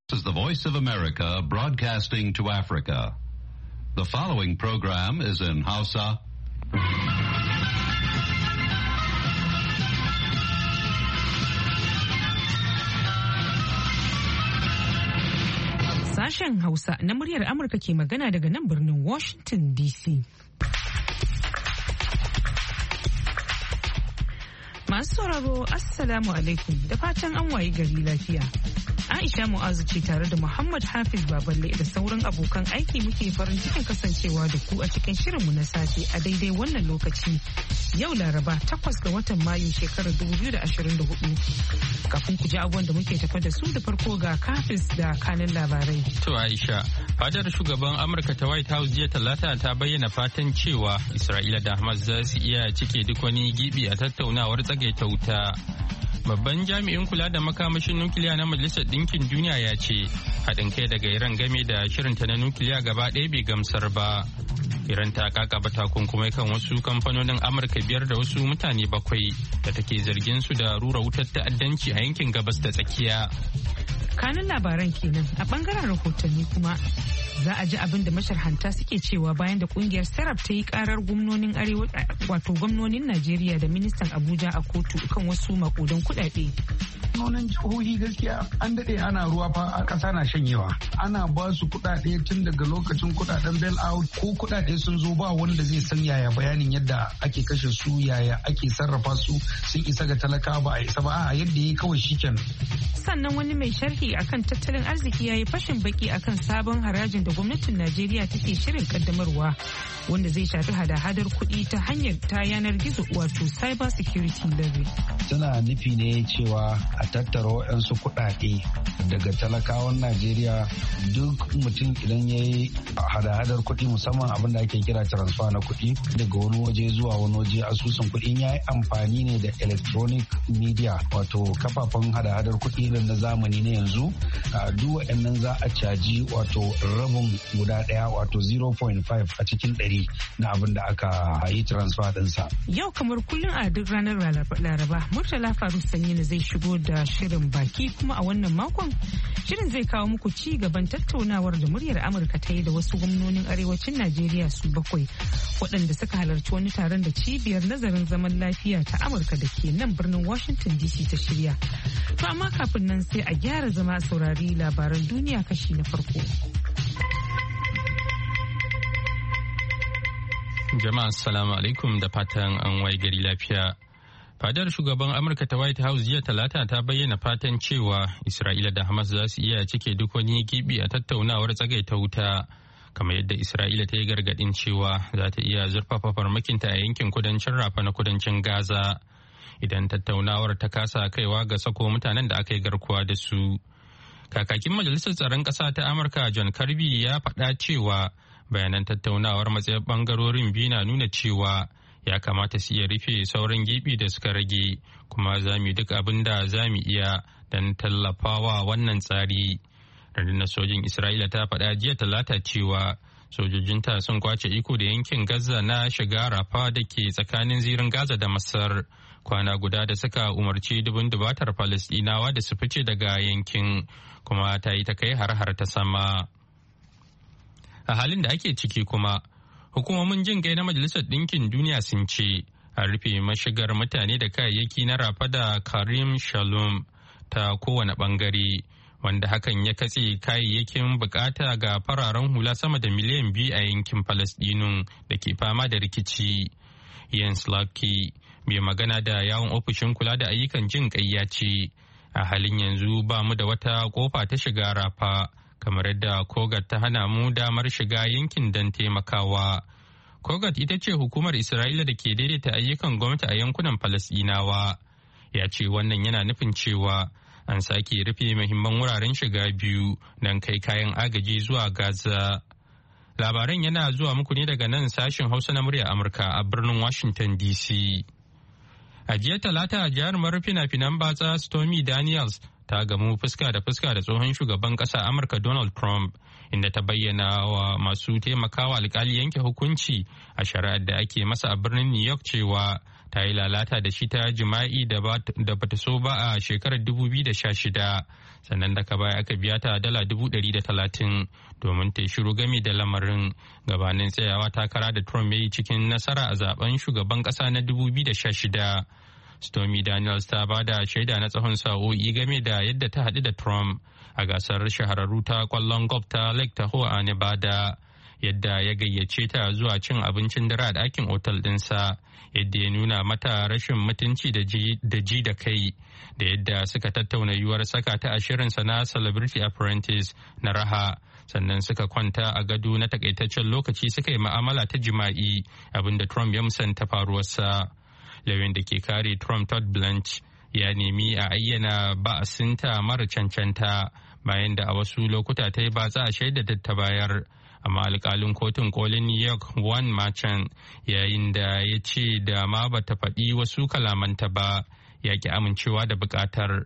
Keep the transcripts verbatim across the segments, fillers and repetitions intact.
This is the Voice of America broadcasting to Africa. The following program is in Hausa. Sashen Hausa na muryar Amurka ke magana daga nan birnin Washington D C. Masu sauraro, Assalamu alaikum, da fatan an wayi gari lafiya. Aisha Mu'azu ce tare da Muhammad Hafiz Baballe da sauran abokan aiki muke farin cikin kasancewa da ku a cikin shirinmu na safe a daidai wannan lokaci. Yau Laraba takwas ga watan Mayu shekarar dubu biyu da ashirin da hudu. Kafin ku ji abubuwan da muke tafa da su da farko ga Hafiz da kanin labarai. To Aisha, fadar shugaban Amurka ta White House jiya Talata ta bayyana fatan cewa Isra'ila da Hamas za su iya cike duk wani gibi a tattaunawar tsagaita wuta. Babban jami'in kula da makamashin nukiliya na Majalisar Ɗinkin Duniya ya ce haɗin kai daga Iran game da shirinta na nukiliya gaba ɗaya bai gamsar ba. Iran ta kakaba takunkumai kan wasu kamfanonin Amurka biyar da wasu mutane bakwai da take zargin su da rura wutar ta'addanci a yankin gabas da tsakiya. Kanin labaran kenan a bangaren rahotanni kuma za a ji abin da masharhanta suke cewa bayan da kungiyar Serap ta yi karar gwamnonin arewa wato gwamnonin Najeriya da ministan Abuja a kotu kan wasu makudan kudade. Gwamnonin jihohi gaskiya an dade ana ruwa fa a kasa na shanyewa. Ana ba su kudade tun daga lokacin kudaden bail out ko kudade sun zo ba wanda zai san yaya bayanin yadda ake kashe su yaya ake sarrafa su sun isa ga talaka ba a isa ba a yadda yayi kawai shikenan. Sannan wani mai sharhi akan tattalin arziki yayi fashin baki akan sabon harajin da gwamnatin Najeriya take shirin kaddamarwa wanda zai shafi hada-hadar kuɗi ta hanyar ta yanar gizo wato cyber security levy. Tana nufi ne cewa a tattara waɗansu kuɗaɗe daga talakawan Najeriya duk mutum idan ya yi hada-hadar kuɗi musamman abin da ake kira transfer na kuɗi daga wani waje zuwa wani waje asusun kuɗi ya yi amfani ne da electronic media wato kafafen hada-hadar kuɗi na zamani na yanzu duk waɗannan za a caji wato rabin guda ɗaya wato zero point five a cikin ɗari na abin da aka yi transfer ɗinsa. Yau kamar kullum a duk ranar Laraba, Murtala Faru Sanyina zai shigo da shirin baki kuma a wannan makon shirin zai kawo muku ci gaban tattaunawar da muryar Amurka ta yi da wasu gwamnonin arewacin Najeriya su bakwai waɗanda suka halarci wani taron da cibiyar nazarin zaman lafiya ta Amurka da ke nan birnin Washington D C ta shirya. To amma kafin nan sai a gyara zama saurari labaran duniya kashi na farko. Jama'a assalamu alaikum da fatan an waye gari lafiya. Fadar shugaban Amurka ta White House jiya Talata ta bayyana fatan cewa Isra'ila da Hamas za su iya cike duk wani gibi a tattaunawar tsagaita wuta, kamar yadda Isra'ila ta yi gargadin cewa za ta iya zurfafa farmakinta a yankin kudancin Rafa na kudancin Gaza idan tattaunawar ta kasa kaiwa ga sako mutanen da aka yi garkuwa da su. Kakakin Majalisar Tsaron Ƙasa ta Amurka John Kirby ya faɗa cewa bayanan tattaunawar matsayin bangarorin biyu na nuna cewa ya kamata su iya rufe sauran gibi da suka rage kuma za mu duk abin da za mu iya don tallafawa wannan tsari. Rundunar sojin Isra'ila ta faɗa jiya Talata cewa sojojinta sun kwace iko da yankin Gaza na shiga Rafa da ke tsakanin zirin Gaza da Masar kwana guda da suka umarci dubun dubatar Falasɗinawa da su fice daga yankin kuma ta yi ta kai har-har ta sama. A halin da ake ciki kuma, hukumomin jin kai na Majalisar Ɗinkin Duniya sun ce an rufe mashigar mutane da kayayyaki na Rafa da Karim Shalom ta kowane ɓangare, wanda hakan ya katse kayayyakin bukata ga fararen hula sama da miliyan biyu a yankin Falasɗinun da ke fama da rikici. Jens Laerke, mai magana da yawon ofishin kula da ayyukan jin kai ya ce, a halin yanzu ba mu da wata kofa ta shiga Rafa. Kamar yadda Kogat ta hana mu damar shiga yankin don taimakawa. Kogat ita ce hukumar Isra'ila da ke daidaita ayyukan gwamnati a yankunan Falasɗinawa. Ya ce wannan yana nufin cewa an sake rufe muhimman wuraren shiga biyu don kai kayan agaji zuwa Gaza. Labaran yana zuwa muku ne daga nan sashen Hausa na murya Amurka a birnin Washington D C. A jiya Talata jarumar fina-finan batsa Stormy Daniels ta gamu fuska da fuska da tsohon shugaban ƙasa Amurka Donald Trump, inda ta bayyana wa masu taimakawa alkali yanke hukunci a shari'ar da ake masa a birnin New York cewa ta yi lalata da shi ta jima'i da bata so ba a shekarar dubu biyu da sha shida, sannan daga baya aka biya ta dala dubu ɗari da talatin domin ta yi shiru game da lamarin gabanin tsayawa takara da Trump ya yi cikin nasara a zaben shugaban ƙasa na dubu biyu da sha shida. Stormy Daniels ta ba da shaida na tsawon sa'o'i game da yadda ta haɗu da Trump a gasar shahararru ta kwallon golf ta Lake Tahoe a Nevada, yadda ya gayyace ta zuwa cin abincin dare a ɗakin otal ɗinsa, yadda ya nuna mata rashin mutunci da ji da kai, da yadda suka tattauna yiwuwar saka ta a shirinsa na Celebrity Apprentice na raha, sannan suka kwanta a gado na takaitaccen lokaci suka yi ma'amala ta jima'i, abinda Trump ya musanta faruwarsa. Lauyan da ke kare Trump, Todd Blanche, ya nemi a ayyana ba'asinta mara cancanta bayan da a wasu lokuta ta yi batsa a shaida da ta bayar. Amma alkalin kotun kolin New York Juan Merchan, yayin da ya ce da ma ba ta faɗi wasu kalamanta ba, ya ki amincewa da buƙatar.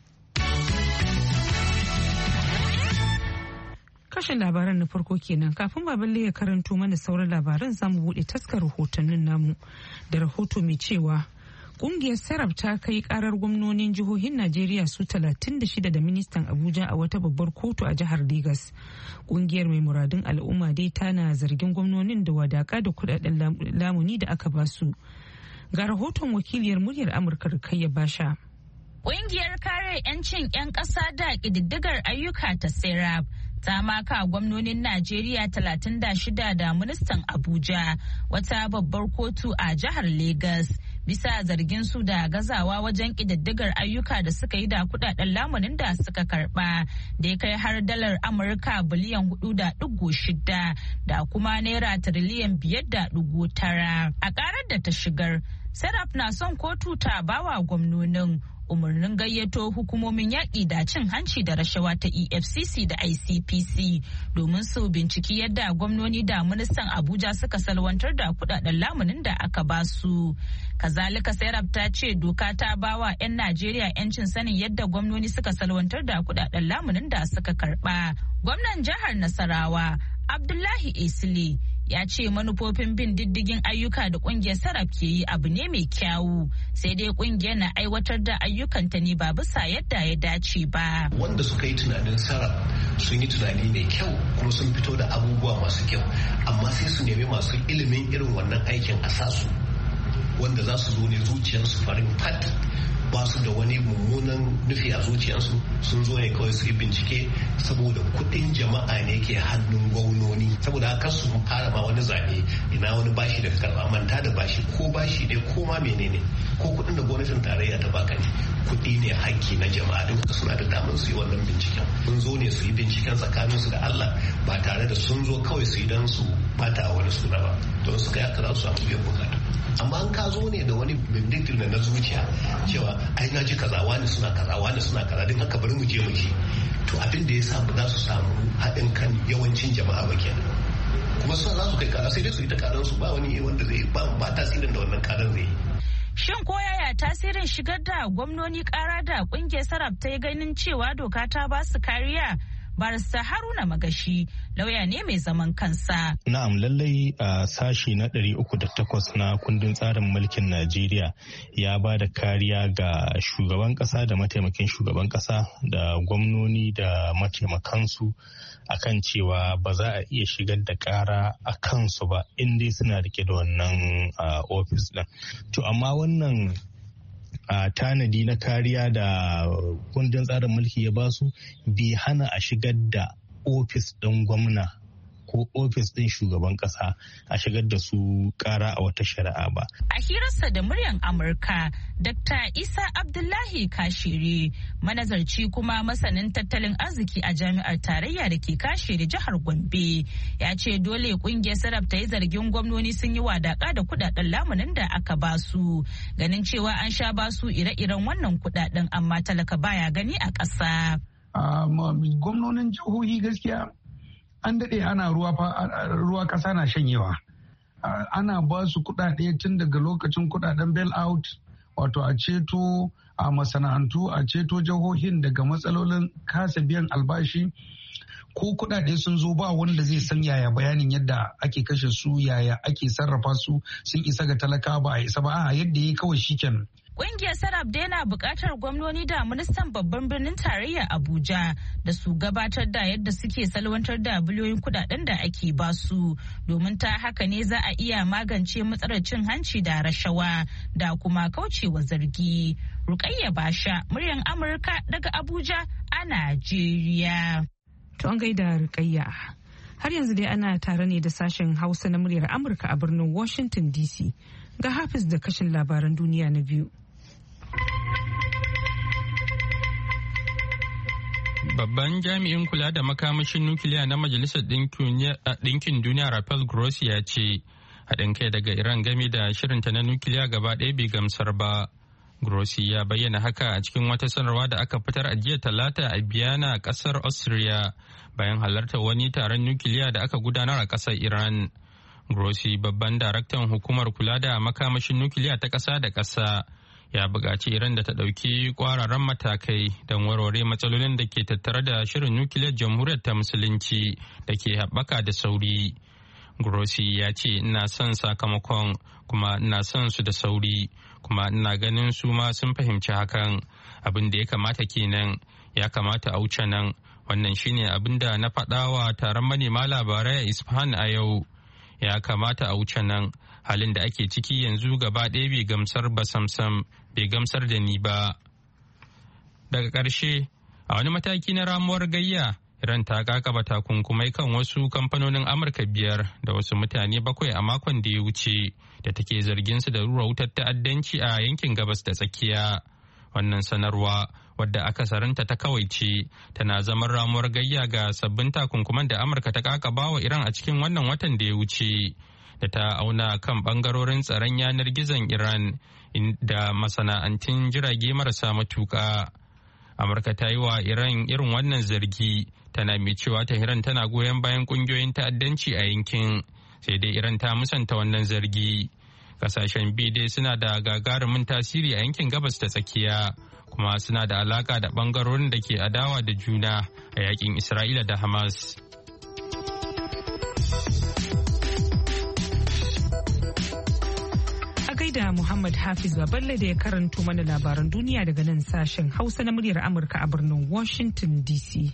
Kashin labaran na farko kenan, kafin baballe ya karanto mana sauran labaran zamu bude taskar rahotannin namu da rahoto mai cewa kungiyar Serap ta kai karar gwamnonin jihohin Najeriya su talatin da shida da ministan Abuja a wata babbar kotu a jihar Legas. Kungiyar mai muradun al'umma dai tana zargin gwamnonin da wadaka da kudaden lamuni da aka basu. Ga rahoton wakiliyar muryar Amurka Rukayya Basha. Ƙungiyar kare 'yancin 'yan ƙasa da ƙididdigar ayyuka ta Serap ta maka gwamnonin Najeriya talatin da shida da ministan Abuja wata babbar kotu a jihar Legas bisa zargin su da gazawa wajen ƙididdigar ayyuka da suka yi da kudaden lamunin da suka karba da ya kai har dalar Amurka biliyan hudu da digo shida da kuma naira tiriliyan biyar da digo tara. A karar da ta shigar, Serap na son kotu ta bawa gwamnonin umarnin gayyato hukumomin yaƙi da cin hanci da rashawa ta E F C C da I C P C domin su binciki yadda gwamnoni da ministan Abuja suka salwantar da kudaden lamunin da aka ba su. Kazalika Serap ta ce doka ta bawa 'yan Najeriya 'yancin sanin yadda gwamnoni suka salwantar da kudaden lamunin da suka karba. Gwamnan jihar Nasarawa Abdullahi Esile ya ce manufofin bin diddigin ayyuka da kungiyar Serap ke yi abu ne mai kyawu, sai dai kungiyar na aiwatar da ayyukanta ne ba bisa yadda ya dace ba. Wanda suka yi tunanin Serap sun yi tunani mai kyau kuma sun fito da abubuwa masu kyau, amma sai su nemi masu ilimin irin wannan aikin a sasu wanda za su zo ne zuciyarsu farin fat, ba su da wani mummunan nufi a zuciyarsu, sun zo ne kawai su yi bincike saboda kuɗin jama'a ne ke hannun gwamnoni. Saboda haka su fara ma wani zaɓe ina wani bashi da karɓa, manta da bashi ko bashi ne ko ma menene ko kuɗin da gwamnatin tarayya ta baka ne, kuɗi ne hakki na jama'a, duk suna da damar su yi wannan binciken. Sun zo ne su yi binciken tsakaninsu da Allah ba tare da sun zo kawai su yi don su bata a wani suna ba, don su kai haka za su samu biyan bukata. Amma an ka zo ne da wani vindictive na zuciya cewa ai na ji kaza wani suna kaza wani suna kaza din haka bari mu je mu ji, to abin da ya samu za su samu haɗin kan yawancin jama'a ba kenan, kuma su za su kai kara sai dai su yi ta karan su ba wani wanda zai ba tasirin da wannan karan zai yi. Shin ko yaya tasirin shigar da gwamnoni kara da kungiyar Serap ta yi ganin cewa doka ta ba su kariya? Barista Haruna Magashi lauya ne mai zaman kansa. Na'am, lallai a sashi na ɗari uku da takwas na kundin tsarin mulkin Najeriya ya ba da kariya ga shugaban ƙasa da mataimakin shugaban ƙasa da gwamnoni da mataimakansu akan cewa ba za a iya shigar da ƙara a kansu ba in dai suna rike da wannan ofis ɗin. To amma wannan a tanadi na kariya da kundin tsarin mulki ya basu bai hana a shigar da ofis ɗin gwamna ko ofis ɗin shugaban ƙasa a shigar da su ƙara a wata shari'a ba. A hirarsa da muryar Amurka, Dokta Isa Abdullahi Kashiri, manazarci kuma masanin tattalin arziki a jami'ar tarayya da ke Kashiri jihar Gombe, ya ce dole kungiyar Serap ta yi zargin gwamnoni sun yi wadaka da kudaden lamunin da aka ba su, ganin cewa an sha ba su ire-iren wannan kudaden amma talaka baya gani a ƙasa. Gwamnonin jihohi gaskiya an daɗe ana ruwa ruwa ƙasa na shanyewa. Ana ba su kuɗaɗe tun daga lokacin kuɗaɗen bail out, wato a ceto a masana'antu, a ceto jihohin daga matsalolin kasa biyan albashi. ko kuɗaɗe sun zo ba wanda zai san yaya bayanin yadda ake kashe su, yaya ake sarrafa su, sun isa ga talaka ba a isa ba, a yadda ya kawai shikenan. Ƙungiyar Sarab da yana buƙatar gwamnoni da ministan babban birnin tarayya Abuja da su gabatar da yadda suke salwantar da biliyoyin kudaden da ake basu, domin ta haka ne za a iya magance matsalar cin hanci da rashawa da kuma kaucewa zargi. Rukayya Basha, muryar Amurka daga Abuja a Najeriya. To an gaida Rukayya. Har yanzu dai ana tare ne da sashen Hausa na muryar Amurka a birnin Washington D C. Ga Hafiz da kashin labaran duniya na biyu. Babban jami'in kula da makamashin nukiliya na Majalisar Ɗinkin Duniya Rafael Grossi ya ce haɗin kai daga Iran game da shirinta na nukiliya gaba ɗaya bai gamsar ba. Grossi ya bayyana haka a cikin wata sanarwa da aka fitar a jiya Talata a Vienna, ƙasar Austria, bayan halartar wani taron nukiliya da aka gudanar a ƙasar Iran. Grossi, babban daraktan hukumar kula da makamashin nukiliya ta ƙasa da ƙasa, ya buƙaci Iran da ta ɗauki ƙwararren matakai don warware matsalolin da ke tattare da shirin nukiliyar jamhuriyar ta musulunci da ke haɓaka da sauri. Grossi ya ce ina son sakamakon kuma ina son su da sauri kuma ina ganin su ma sun fahimci hakan. Abin da ya kamata kenan, ya kamata a wuce nan. Wannan shine abin da na faɗa wa taron manema labarai a Isfahan a yau. Ya kamata a wuce nan. Halin da ake ciki yanzu gaba ɗaya bai gamsar ba samsam, bai gamsar da ni ba. Daga ƙarshe, a wani mataki na ramuwar gayya, Iran ta kakaba takunkumai kan wasu kamfanonin Amurka biyar da wasu mutane bakwai a makon da ya wuce da take zargin su da rura wutar ta'addanci a yankin gabas da tsakiya. Wannan sanarwa, wadda akasarinta ta kawai ce, tana zaman ramuwar gayya ga sabbin takunkuman da Amurka ta kakaba wa Iran a cikin wannan watan da ya wuce, da ta auna kan bangarorin tsaron yanar gizon Iran da masana'antun jirage marasa matuƙa. Amurka ta yi wa Iran irin wannan zargi, tana mai cewa Tehran tana goyon bayan kungiyoyin ta'addanci a yankin, sai dai Iran ta musanta wannan zargi. Kasashen biyu dai suna da gagarumin tasiri a yankin gabas da tsakiya, kuma suna da alaka da bangarorin da ke adawa da juna a yakin Isra'ila da Hamas. Da Muhammad Hafiz Baballe da ya karanto mana labaran duniya daga nan sashen Hausa na muryar Amurka a birnin Washington D C.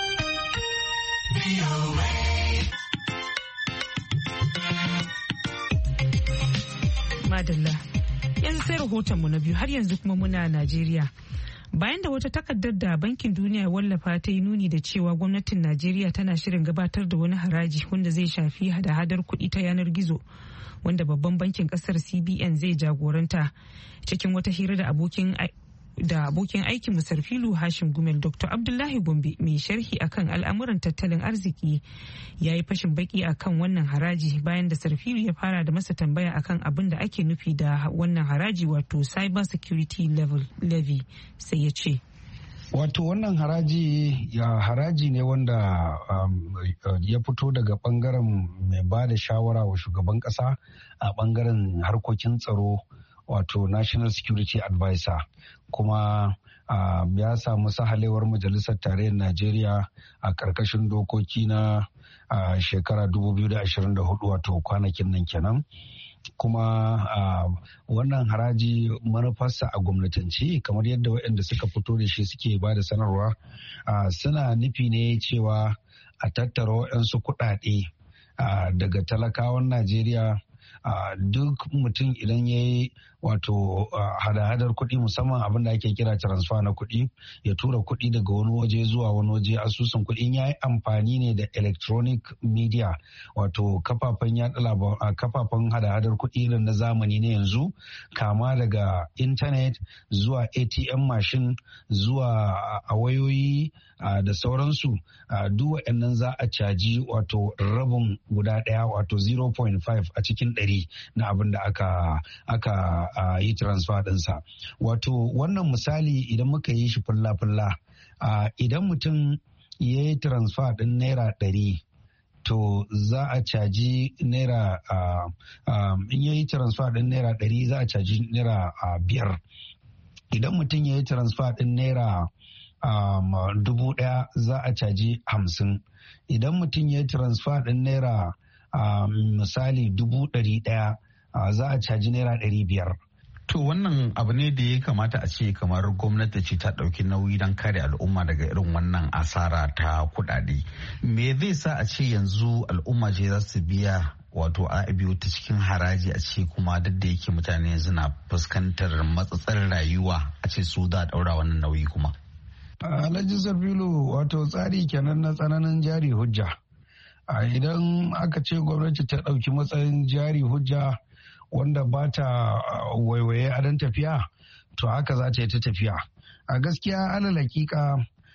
Madalla. Yanzu sai rahotonmu na biyu, har yanzu kuma muna Najeriya. Bayan da wata takardar da Bankin Duniya ya wallafa ta yi nuni da cewa gwamnatin Najeriya tana shirin gabatar da wani haraji wanda zai shafi hada-hadar kuɗi ta yanar gizo, wanda babban bankin kasar C B N zai jagoranta. Cikin wata hira da abokin da abokin aikin Musarfilu Hashim Gumel, Doctor Abdullahi Gombe, mai sharhi akan al'amuran tattalin arziki, ya yi fashin baki akan wannan haraji bayan da Sarfilu ya fara da masa tambaya akan abin da ake nufi da wannan haraji, wato cyber security level levy, sai ya ce wato wannan haraji ya haraji ne wanda um, ya fito daga bangaren mai ba da shawara wa shugaban kasa a bangaren harkokin tsaro, wato National Security Advisor, kuma uh, ya samu sahalewar Majalisar Tarayyar Najeriya a karkashin dokoki na uh, shekara dubu biyu da ashirin da hudu, wato kwanakin nan kenan. Kuma uh, wannan haraji manufarsa a gwamnatanci, kamar yadda waɗanda suka fito da shi suke ba da sanarwa, uh, suna nufi ne cewa a tattara waɗansu kuɗaɗe uh, daga talakawan Najeriya. Uh, duk mutum idan ya yi wato uh, hada-hadar kuɗi, musamman abin da ake kira transfer na kuɗi, ya tura kuɗi daga wani waje zuwa wani waje asusun kuɗi, ya yi amfani ne da electronic media, wato kafafen yaɗa labarai, kafafen hada-hadar kuɗi irin na zamani na yanzu, kama daga intanet zuwa A T M machine zuwa a wayoyi uh, da sauransu. uh, duk waɗannan za a caji wato rabin guda ɗaya, wato zero point five a cikin ɗari na abin da aka aka uh, yi transfer ɗinsa. Wato wannan misali idan muka yi shi fulla-fulla, uh, idan mutum ya yi transfer ɗin naira ɗari, to za a caji naira uh, um, in ya yi transfer ɗin naira ɗari za a caji naira uh, biyar. Idan mutum ya yi transfer ɗin naira dubu ɗaya za a caji hamsin. Idan mutum ya yi transfer ɗin naira misali dubu ɗari ɗaya za a caji naira ɗari biyar. To wannan abu ne da ya kamata a ce kamar gwamnati ce ta ɗauki nauyi don kare al'umma daga irin wannan asara ta kuɗaɗe. Me zai sa a ce yanzu al'umma ce za su biya wato a biyu ta cikin haraji a ce kuma duk da yake mutane yanzu na fuskantar matsatsar rayuwa a ce su za a ɗaura wannan nauyi kuma. Alhaji Sarfilu wato tsari kenan na tsananin jari hujja. Idan aka ce gwamnati ta ɗauki matsayin jari hujja wanda ba ta waiwaye a dan tafiya to haka za ta yi ta tafiya. A gaskiya alal hakika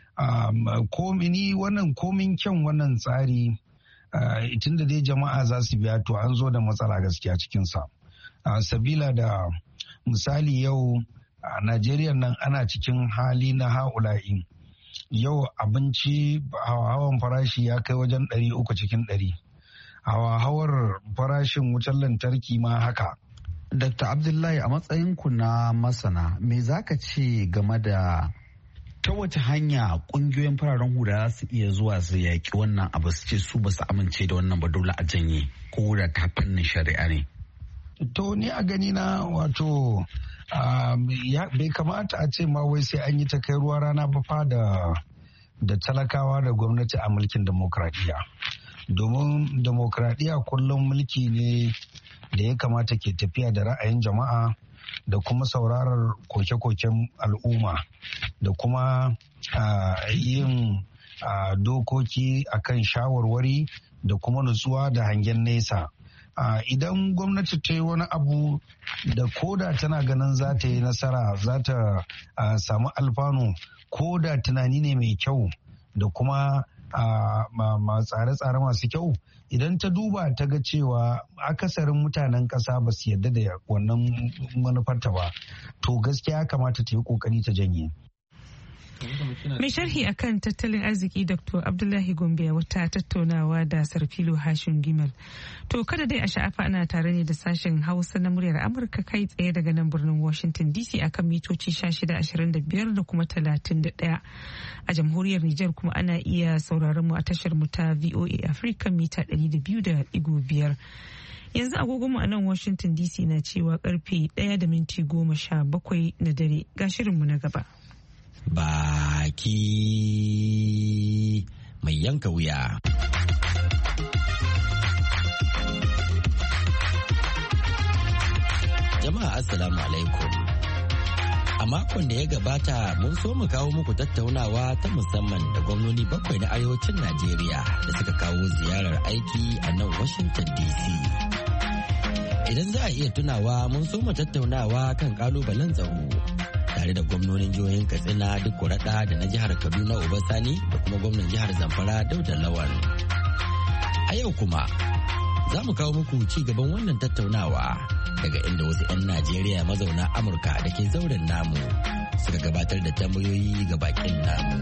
komini wannan komin kyan wannan tsari tun da dai jama'a za su biya to an zo da matsala gaskiya cikinsa. Sabila da misali yau a Najeriya nan ana cikin hali na ha'ula'i. Yau abinci hawan farashi ya kai wajen ɗari uku cikin ɗari. Hawa-hawar farashin wutar lantarki ma haka. Dokta Abdullahi, a matsayinku na masana, me za ka ce game da ta wace hanya kungiyoyin fararen hula su iya zuwa su yaƙi wannan abu su ce su ba su amince da wannan ba dole a janye ko da ta fannin shari'a ne? To ni a gani na wato bai kamata a ce ma wai sai an yi ta kai ruwa rana ba fa da talakawa da gwamnati a mulkin demokradiyya. Domin demokradiyya kullum mulki ne da ya kamata ke tafiya da ra'ayin jama'a da kuma saurarar koke-koken al'umma da kuma yin dokoki akan shawarwari da kuma nutsuwa da hangen nesa. Idan gwamnati ta yi wani abu da koda tana ganin za ta yi nasara za ta samu alfanu ko da tunani ne mai kyau da kuma ma tsare-tsare masu kyau, idan ta duba ta ga cewa akasarin mutanen ƙasa ba su yarda da wannan manufarta ba, to gaskiya kamata ta yi ƙoƙari ta janye. Mai sharhi akan tattalin arziki Doctor Abdullahi Gombe wata tattaunawa da Sarfilo Hashin Gimal. To kada dai a sha'afa ana tare ne da sashen Hausa na muryar Amurka kai tsaye daga nan birnin Washington D C akan mitoci shida ashirin da biyar da kuma talatin da ɗaya. A jamhuriyar Nijar kuma ana iya sauraron mu a tashar mu ta V O A Africa mita ɗari da biyu da ɗigo biyar. Yanzu agogonmu a nan Washington D C na cewa karfe ɗaya da minti goma sha bakwai na dare ga shirinmu na gaba. Baki mai yanka wuya. Jama'a Assalamu alaikum. A makon da ya gabata mun so mu kawo muku tattaunawa ta musamman da gwamnoni bakwai na arewacin Najeriya da suka kawo ziyarar aiki a nan Washington D C. Idan za a iya tunawa mun so mu tattaunawa kan kalubalen tsaro. Tare da gwamnonin jihohin Katsina duk Kuraɗa da na jihar Kaduna Obasani da kuma gwamnan jihar Zamfara Dauda Lawal. A yau kuma za mu kawo muku ci gaban wannan tattaunawa daga inda wasu 'yan Najeriya mazauna Amurka da ke zauren namu suka gabatar da tambayoyi ga bakin namu.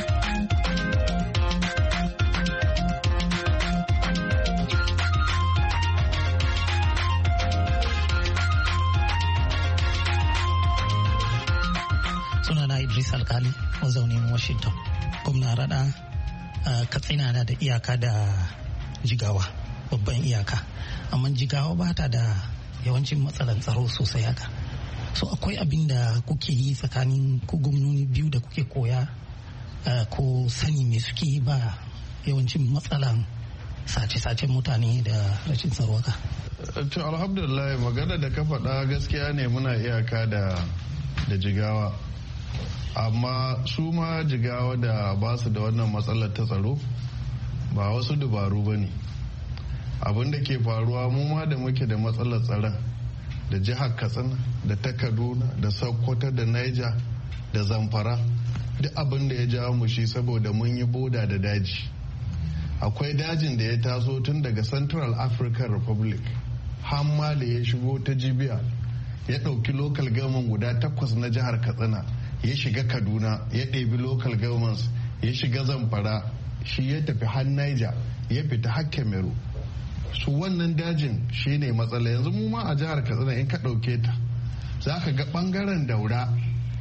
Idris Alkali mazaunin Washington. Gwamna Rada Katsina na da iyaka da Jigawa, babban iyaka. Amma Jigawa ba ta da yawancin matsalan tsaro sosai haka. So akwai abin da kuke yi tsakanin ku gwamnoni biyu da kuke koya ko sani me suke yi ba yawancin matsalan sace-sacen mutane da rashin tsaro haka. To alhamdulillah magana da ka faɗa gaskiya ne muna iyaka da Jigawa. Amma su ma Jigawa da ba su da wannan matsalar ta tsaro ba wasu dabaru ba ne. Abin da ke faruwa mu ma da muke da matsalar tsaron da jihar Katsina da ta Kaduna da Sokoto da Niger da Zamfara duk abin da ya jawo mu shi saboda mun yi boda da daji. Akwai dajin da ya taso tun daga Central African Republic har ma da ya shigo ta Jibiya ya ɗauki local government guda takwas na jihar Katsina ya shiga Kaduna ya ɗebi local governments ya shiga Zamfara shi ya tafi har Niger ya fita har Cameroon. Su wannan dajin shi ne matsala. Yanzu mu ma a jihar Katsina in ka ɗauke ta za ka ga ɓangaren Daura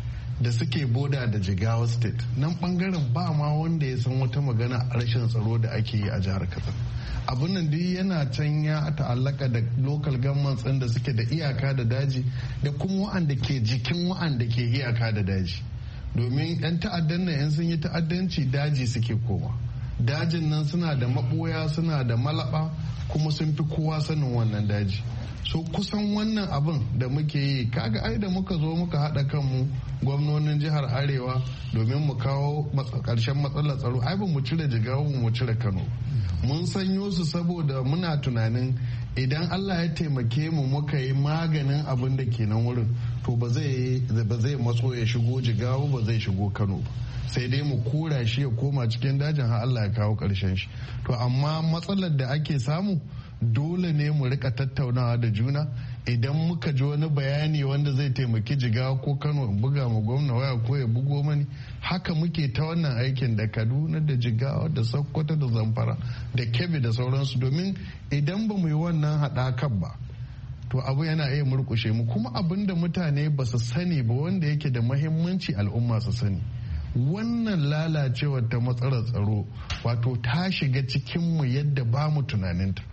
da suke boda da Jigawa state nan bangaren ba ma wanda ya san wata magana a rashin tsaro da ake yi a jihar Katsina. Abin nan duk yana can ya ta'allaka da local governments da suke da iyaka da daji da kuma wa'anda ke jikin wa'anda ke iyaka da daji, domin 'yan ta'addan nan 'yan sun yi ta'addanci daji suke koma. Dajin nan suna da maɓoya, suna da malaba, kuma sun fi kowa sanin wannan daji. So kusan wannan abin da muke yi, kaga ai da muka zo muka haɗa kanmu gwamnonin jihar Arewa domin mu kawo ƙarshen matsalar tsaro, ai ba mu cire Jigawa mu cire Kano. Mun sanyo su saboda muna tunanin idan Allah ya taimake mu muka yi maganin abin da ke nan wurin, to ba zai matso ya shigo Jigawa, ba zai shigo Kano ba, sai dai mu kura shi ya koma cikin dajin har Allah ya kawo ƙarshen shi. To amma matsalar da ake samu, dole ne mu rika tattaunawa da juna. Idan muka ji wani bayani wanda zai taimaki Jigawa ko Kano, in buga mu gwamna waya ko ya bugo mani. Haka muke ta wannan aikin da Kaduna da Jigawa da Sokoto da Zamfara da Kebbi da sauransu, domin idan ba mu yi wannan haɗakan ba, to abu yana iya murkushe mu. Kuma abin da mutane ba su sani ba wanda yake da mahimmanci al'umma su sani, wannan lalacewar ta matsalar tsaro wato ta shiga cikinmu yadda ba mu tunaninta.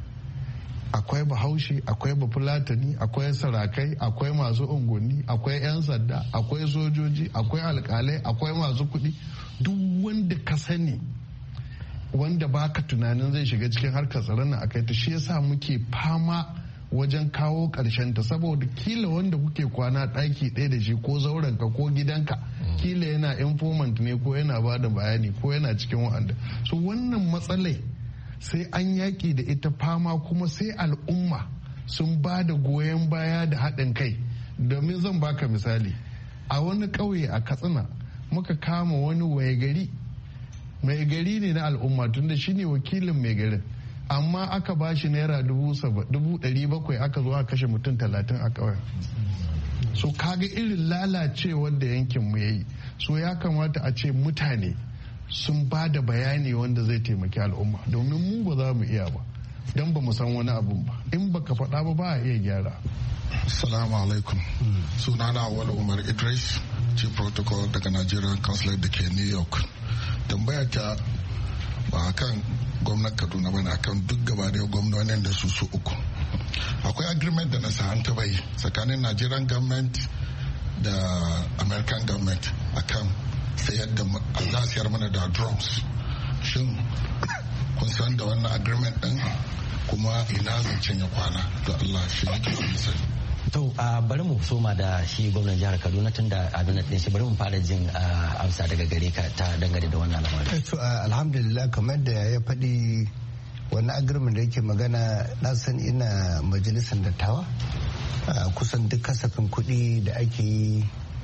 Akwai bahaushe, akwai bafulatani, akwai sarakai, akwai masu unguwanni, akwai 'yan sanda, akwai sojoji, akwai alkalai, akwai masu kuɗi. Duk wanda ka sani wanda baka tunanin zai shiga cikin harkar tsaron nan akai ta, shi yasa muke fama wajen kawo ƙarshen ta, saboda kila wanda kuke kwana ɗaki ɗaya da shi ko zaurenka ko gidanka, kila yana informant ne ko yana bada bayani ko yana cikin wa'anda. So wannan matsalai sai an yaƙi da ita fama, kuma sai al'umma sun ba da goyon baya da haɗin kai. Domin zan baka misali, a wani ƙauye a Katsina muka kama wani waye gari, mai gari ne na al'umma tunda shine wakilin mai garin, amma aka ba shi naira dubu ɗari bakwai aka zo aka kashe mutum talatin a ƙauyen. So kaga irin lalacewar da yankin mu yayi. So ya kamata a ce mutane sun ba da bayani wanda zai taimaki al'umma, domin mu ba za mu iya ba don ba mu san wani abun ba. In baka faɗa ba ba a iya gyara. Assalamu alaikum. Sunana Awal Umar Idris, Chief Protocol daga Nigerian Consulate da ke New York. Tambaya ta ba kan gwamnan Kaduna ba, na kan duk gaba da gwamnonin da su su uku. Akwai agreement da na sa'an ta bai tsakanin Nigerian government da American government akan sayar da za a sayar mana da drums. Shin kun san da wannan agreement din, kuma ina zancen ya kwana? Da Allah shi ne ke sani. To bari mu soma da shi gwamnan jihar Kaduna, tun da abin da shi bari mu fara jin amsa daga gare ka ta dangane da wannan lamarin. To alhamdulillah, kamar da ya faɗi wani agreement da yake magana, na san ina majalisar dattawa, kusan duk kasafin kuɗi da ake yi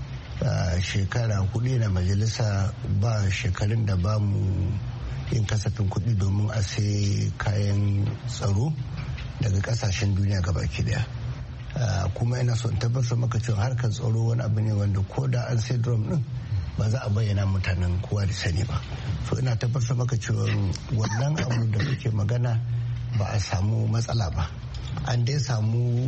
shekara kuɗi na majalisa, ba shekarun da ba mu yin kasafin kuɗi domin a sai kayan tsaro daga kasashen duniya gabaki daya. Kuma ina so in tabbatar maka cewa harkar tsaro wani abu ne wanda ko da an sai drum din ba za a bayyana mutanen kowa da sani ba. So ina tabbatar maka cewa wannan abu da kuke magana ba a samu matsala ba, an dai samu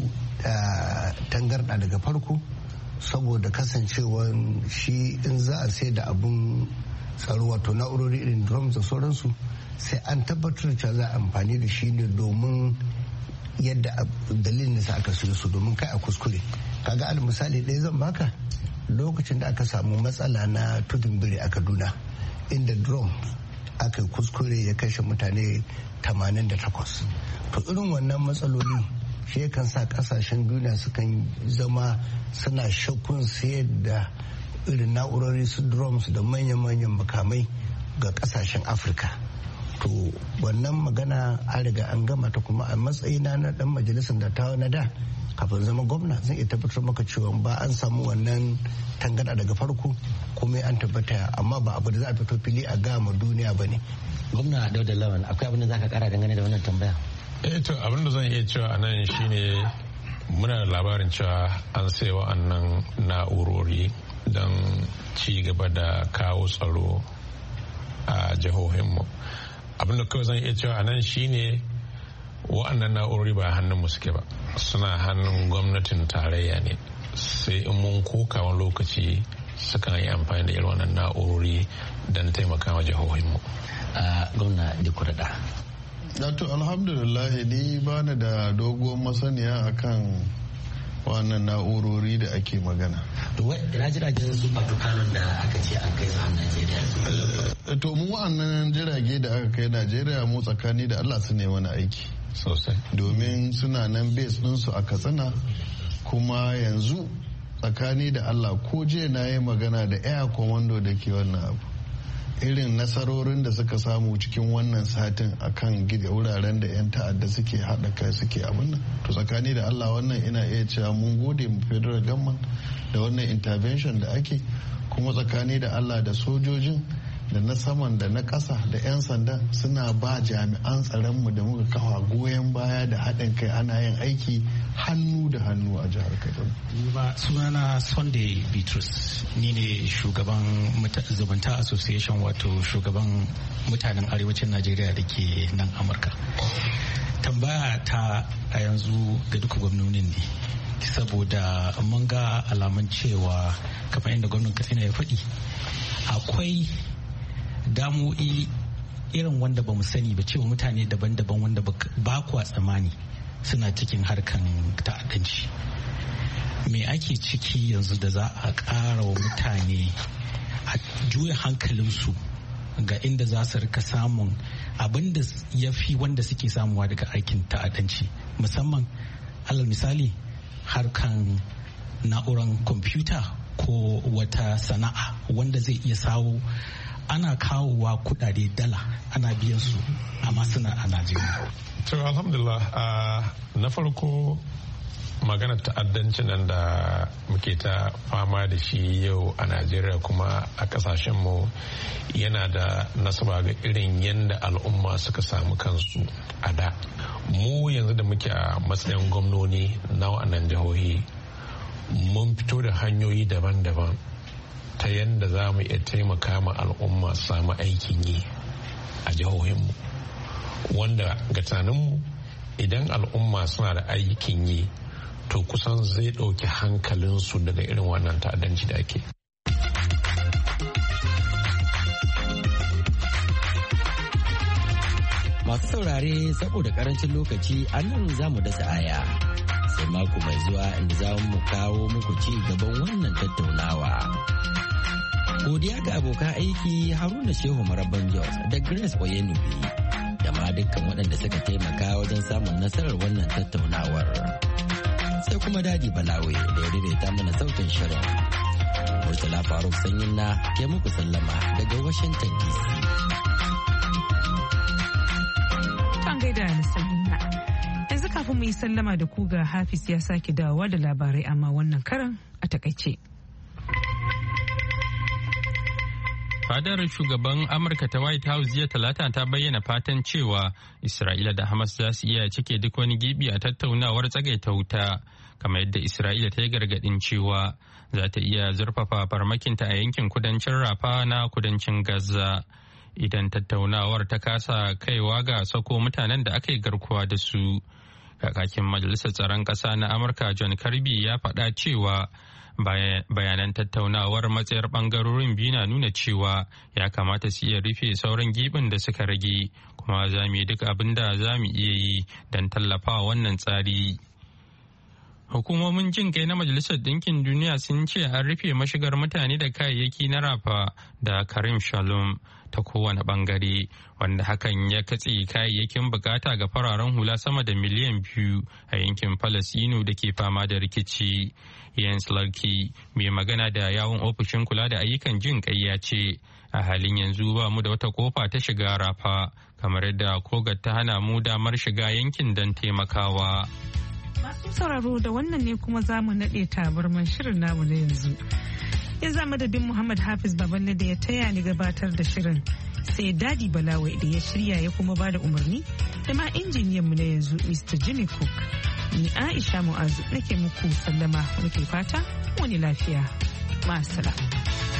tangarɗa daga farko, saboda kasancewar shi in za a sai da abun tsaro wato na'urori irin drums da sauransu, sai an tabbatar da za a amfani da shi ne domin yadda dalilin da aka siyo su, domin kai a kuskure. Kaga al misali ɗaya zan baka, lokacin da aka samu matsala na tudun biri a Kaduna, inda drum aka kuskure ya kashe mutane tamanin da takwas. To irin wannan matsaloli shi yakan sa kasashen duniya sukan zama suna shakkun sayar da irin na'urori su drums da manyan-manyan makamai ga kasashen Afirka. To wannan magana an riga an gama ta, kuma a matsayina na dan majalisar dattawa na da kafin zama gwamna zan iya tabbatar maka cewa ba an samu wannan tangana daga farko, kuma an tabbata, amma ba abu da za a fito fili a gama duniya ba ne. Gwamna Dauda Lawan, akwai abin da za ka kara dangane da wannan tambaya? eh to abin da zan iya cewa a nan shine muna da labarin cewa an sai wa'annan na'urori don ci gaba da kawo tsaro a jihohinmu. Abin da kawai zan iya cewa a nan shine wa'annan na'urori ba hannunmu suke ba, suna hannun gwamnatin tarayya ne. Sai in mun koka wani lokaci sukan yi amfani da irin wannan na'urori don taimakawa jihohinmu. Gwamna Dikurada. Dato alhamdulillah ni ba ni da doguwar masaniya akan wannan na'urori da ake magana. Ina jiragen su Batukanon da aka ce an kai zuwa Najeriya. To mu wa'annan jirage da aka kai Najeriya mu tsakani da Allah su ne wani aiki. Sosai. Domin suna nan base ɗinsu a Katsina kuma yanzu tsakani da Allah ko je na yi magana da air commando da ke wannan abu. Irin nasarorin da suka samu cikin wannan satin akan gida wuraren da 'yan ta'adda suke haɗa kai suke abin nan to tsakani da Allah wannan ina iya cewa mun gode mu federal government da wannan intervention da ake kuma tsakani da Allah da sojojin da na saman da na ƙasa da 'yan sanda suna ba jami'an tsaronmu da muka kafa goyon baya da haɗin kai ana yin aiki hannu da hannu a jihar Kaduna. Sunana Sunday Bitrus ni ne shugaban Zumunta Association wato shugaban mutanen arewacin Najeriya da ke nan Amurka. Tambaya ta a yanzu ga duka gwamnonin ne saboda mun ga alamun cewa kamar yadda gwamnan Katsina ya faɗi akwai damu'i irin wanda ba mu sani ba cewa mutane daban-daban wanda ba kuwa tsammani suna cikin harkan ta'addanci. Me ake ciki yanzu da za a ƙara wa mutane a juya hankalinsu ga inda za su rika samun abin da ya fi wanda suke samuwa daga aikin ta'addanci, musamman alal misali harkan na'uran kwamfuta ko wata sana'a wanda zai iya sawo ana kawowa kudade dala ana biyan su amma suna a Najeriya. To alhamdulillah na farko maganar ta'addancin nan da muke ta fama da shi yau a Najeriya kuma a kasashenmu yana da nasaba ga irin yadda al'umma suka samu kansu a da. Mu yanzu da muke a matsayin gwamnoni na wa'annan jihohi mun fito da hanyoyi daban-daban ta yadda za mu iya taimaka ma al'umma su samu aikin yi a jihohinmu wanda ga tunaninmu idan al'umma suna da aikin yi to kusan zai ɗauki hankalinsu daga irin wannan ta'addanci da ake. Masu saurare saboda karancin lokaci an nan za mu dasa aya sai mako mai zuwa inda za mu kawo muku ci gaban wannan tattaunawa. Godiya ga abokan aiki Haruna Shehu Maraban Jos da Grace Oyenubi da ma dukkan waɗanda suka taimaka wajen samun nasarar wannan tattaunawar. Sai kuma Dadi Balawe da ya daidaita mana sautin shirin. Murtala Faruk Sanyin na ke muku sallama daga Washington D C. An gaida na Sanyin na. Yanzu kafin mu yi sallama da ku ga Hafiz ya sake dawowa da labarai amma wannan karan a takaice. Fadar shugaban Amurka ta White House jiya Talata ta bayyana fatan cewa Isra'ila da Hamas za su iya cike duk wani gibi a tattaunawar tsagaita wuta, kamar yadda Isra'ila ta yi gargadin cewa za ta iya zurfafa farmakinta a yankin kudancin Rafa na kudancin Gaza idan tattaunawar ta kasa kaiwa ga sako mutanen da aka yi garkuwa da su. Kakakin Majalisar Tsaron Ƙasa na Amurka John Kirby ya faɗa cewa bayanan tattaunawar matsayar bangarorin biyu na nuna cewa ya kamata su iya rufe sauran gibin da suka rage kuma za mu yi duk abin da za mu iya yi don tallafawa wannan tsari. Hukumomin jin kai na Majalisar Ɗinkin Duniya sun ce an rufe mashigar mutane da kayayyaki na Rafa da Karim Shalom ta kowane bangare wanda hakan ya katse kayayyakin bukata ga fararen hula sama da miliyan biyu a yankin Falasinu da ke fama da rikici. Jens Larky mai magana da yawun ofishin kula da ayyukan jin kai ya ce a halin yanzu ba mu da wata kofa ta shiga Rafa kamar yadda kogar ta hana mu damar shiga yankin don taimakawa. Masu sauraro da wannan ne kuma za mu naɗe tabarman shirin namu na yanzu. Ya za madadin Muhammad Hafiz Baballe da ya taya ni gabatar da shirin sai Dadi Balawai da ya shirya ya kuma ba da umarni da ma injiniyanmu na yanzu Mister Jimmy Cook. Ni Aisha Mu'azu nake muku sallama muke fata wani lafiya. Ma'asala.